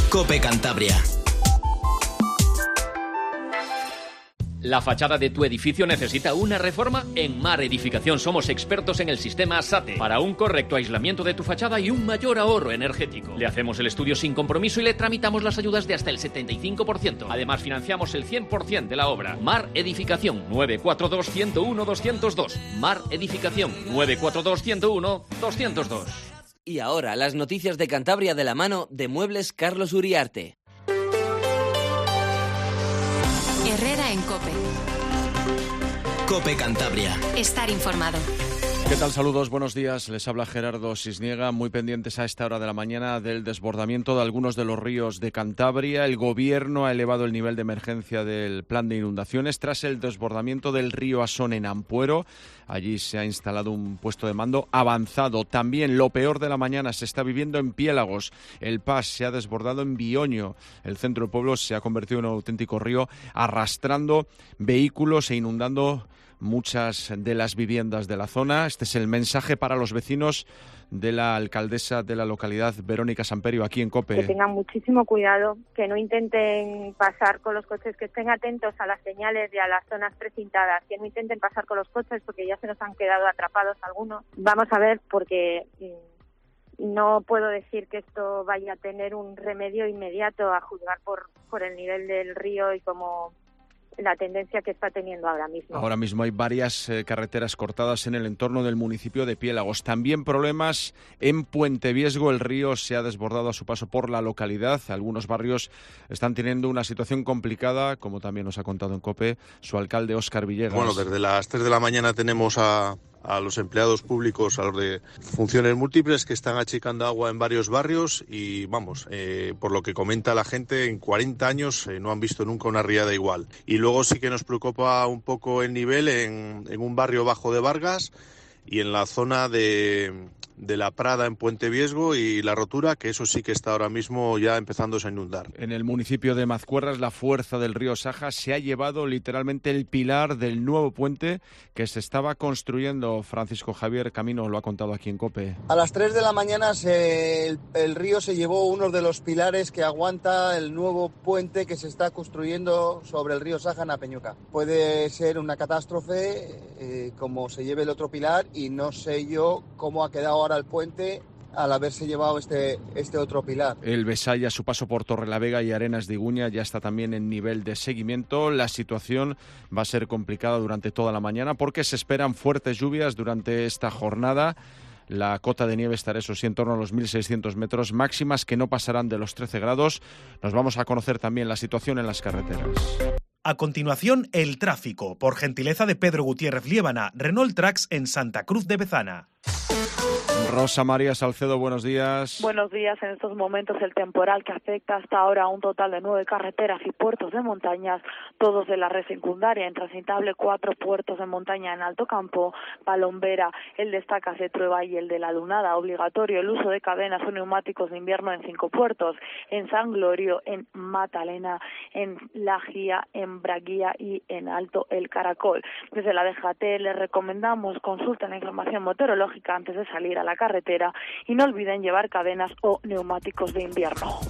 COPE Cantabria. ¿La fachada de tu edificio necesita una reforma? En Mar Edificación somos expertos en el sistema SATE para un correcto aislamiento de tu fachada y un mayor ahorro energético. Le hacemos el estudio sin compromiso y le tramitamos las ayudas de hasta el 75%. Además, financiamos el 100% de la obra. Mar Edificación 942-101-202. Mar Edificación 942-101-202. Y ahora, las noticias de Cantabria de la mano de Muebles Carlos Uriarte. Herrera en COPE. COPE Cantabria. Estar informado. ¿Qué tal? Saludos, buenos días. Les habla Gerardo Cisniega, muy pendientes a esta hora de la mañana del desbordamiento de algunos de los ríos de Cantabria. El Gobierno ha elevado el nivel de emergencia del plan de inundaciones tras el desbordamiento del río Asón en Ampuero. Allí se ha instalado un puesto de mando avanzado. También lo peor de la mañana se está viviendo en Piélagos. El Pas se ha desbordado en Bioño. El centro del pueblo se ha convertido en un auténtico río, arrastrando vehículos e inundando muchas de las viviendas de la zona. Este es el mensaje para los vecinos de la alcaldesa de la localidad, Verónica Samperio, aquí en COPE. Que tengan muchísimo cuidado, que no intenten pasar con los coches, que estén atentos a las señales y a las zonas precintadas, que no intenten pasar con los coches porque ya se nos han quedado atrapados algunos. Vamos a ver, porque no puedo decir que esto vaya a tener un remedio inmediato a juzgar por el nivel del río y como la tendencia que está teniendo ahora mismo. Ahora mismo hay varias carreteras cortadas en el entorno del municipio de Piélagos. También problemas en Puente Viesgo. El río se ha desbordado a su paso por la localidad. Algunos barrios están teniendo una situación complicada, como también nos ha contado en COPE su alcalde Óscar Villegas. Bueno, desde las 3 de la mañana tenemos a los empleados públicos, a los de funciones múltiples, que están achicando agua en varios barrios y vamos, por lo que comenta la gente, en 40 años no han visto nunca una riada igual. Y luego sí que nos preocupa un poco el nivel en un barrio bajo de Vargas y en la zona de la Prada en Puente Viesgo y la rotura, que eso sí que está ahora mismo ya empezándose a inundar. En el municipio de Mazcuerras, la fuerza del río Saja se ha llevado literalmente el pilar del nuevo puente que se estaba construyendo. Francisco Javier Camino lo ha contado aquí en COPE. A las 3 de la mañana el río se llevó uno de los pilares que aguanta el nuevo puente que se está construyendo sobre el río Saja en Apeñuca. Puede ser una catástrofe como se lleve el otro pilar y no sé yo cómo ha quedado ahora el puente al haberse llevado este otro pilar. El Besaya, a su paso por Torrelavega y Arenas de Iguña, ya está también en nivel de seguimiento. La situación va a ser complicada durante toda la mañana porque se esperan fuertes lluvias durante esta jornada. La cota de nieve estará, eso sí, en torno a los 1.600 metros, máximas que no pasarán de los 13 grados. Nos vamos a conocer también la situación en las carreteras. A continuación, el tráfico, por gentileza de Pedro Gutiérrez Liébana, Renault Trax en Santa Cruz de Bezana. Rosa María Salcedo, buenos días. Buenos días. En estos momentos el temporal que afecta hasta ahora a un total de 9 carreteras y puertos de montañas, todos de la red secundaria, intransitable 4 puertos de montaña en Alto Campo, Palombera, el de Estacas de Trueba y el de La Lunada, obligatorio el uso de cadenas o neumáticos de invierno en 5 puertos, en San Glorio, en Matalena, en La Gía, en Braguía y en Alto el Caracol. Desde la DGT les recomendamos consulten la información meteorológica antes de salir a la carretera y no olviden llevar cadenas o neumáticos de invierno.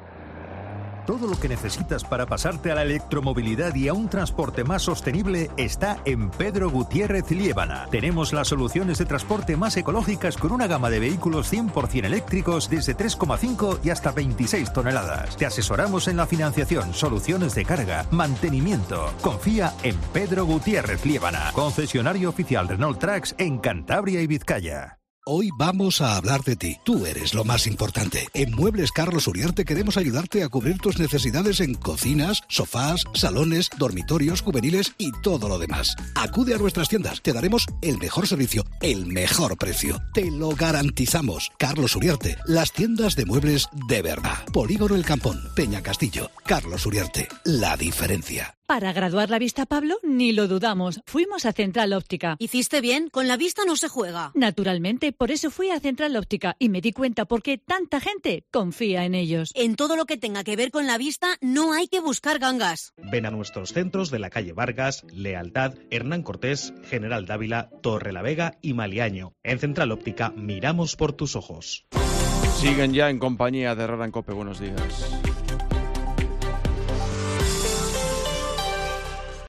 Todo lo que necesitas para pasarte a la electromovilidad y a un transporte más sostenible está en Pedro Gutiérrez Liébana. Tenemos las soluciones de transporte más ecológicas con una gama de vehículos 100% eléctricos desde 3,5 y hasta 26 toneladas. Te asesoramos en la financiación, soluciones de carga, mantenimiento. Confía en Pedro Gutiérrez Liébana, concesionario oficial Renault Trax en Cantabria y Vizcaya. Hoy vamos a hablar de ti. Tú eres lo más importante. En Muebles Carlos Uriarte queremos ayudarte a cubrir tus necesidades en cocinas, sofás, salones, dormitorios, juveniles y todo lo demás. Acude a nuestras tiendas. Te daremos el mejor servicio, el mejor precio. Te lo garantizamos. Carlos Uriarte, las tiendas de muebles de verdad. Polígono El Campón, Peña Castillo. Carlos Uriarte, la diferencia. Para graduar la vista, Pablo, ni lo dudamos. Fuimos a Central Óptica. ¿Hiciste bien? Con la vista no se juega. Naturalmente, por eso fui a Central Óptica y me di cuenta por qué tanta gente confía en ellos. En todo lo que tenga que ver con la vista, no hay que buscar gangas. Ven a nuestros centros de la calle Vargas, Lealtad, Hernán Cortés, General Dávila, Torrelavega y Maliaño. En Central Óptica miramos por tus ojos. Siguen ya en compañía de Herrera en COPE. Buenos días.